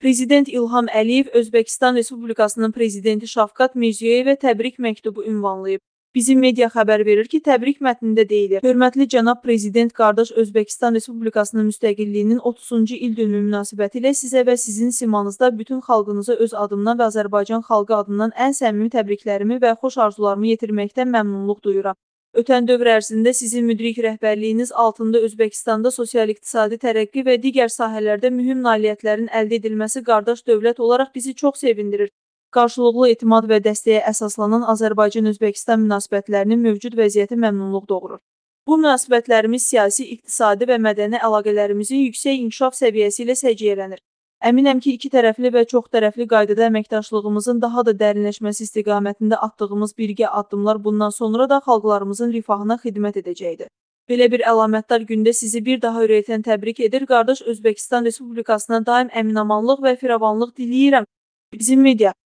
Prezident İlham Əliyev Özbəkistan Respublikasının Prezidenti Şavkat Mirziyoyevə təbrik məktubu ünvanlayıb. Bizim media xəbər verir ki, təbrik mətnində deyilir: Hörmətli cənab Prezident, qardaş Özbəkistan Respublikasının müstəqilliyinin 30-cu ildönümü münasibətilə sizə və sizin simanızda bütün xalqınıza öz adımdan və Azərbaycan xalqı adından ən səmimi təbriklərimi və xoş arzularımı yetirməkdən məmnunluq duyuram. Ötən dövr ərzində sizin müdrik rəhbərliyiniz altında Özbəkistanda sosial-iqtisadi tərəqqi və digər sahələrdə mühüm nailiyyətlərin əldə edilməsi qardaş dövlət olaraq bizi çox sevindirir. Qarşılıqlı etimad və dəstəyə əsaslanan Azərbaycan-Özbəkistan münasibətlərinin mövcud vəziyyəti məmnunluq doğurur. Bu münasibətlərimiz siyasi, iqtisadi və mədəni əlaqələrimizin yüksək inkişaf səviyyəsi ilə səciyyələnir. Əminəm ki, iki tərəfli və çox tərəfli qaydada əməkdaşlığımızın daha da dərinləşməsi istiqamətində atdığımız birgə addımlar bundan sonra da xalqlarımızın rifahına xidmət edəcəkdir. Belə bir əlamətdar gündə sizi bir daha ürəkdən təbrik edir, qardaş Özbəkistan Respublikasına daim əminamanlıq və firavanlıq diləyirəm. Bizim media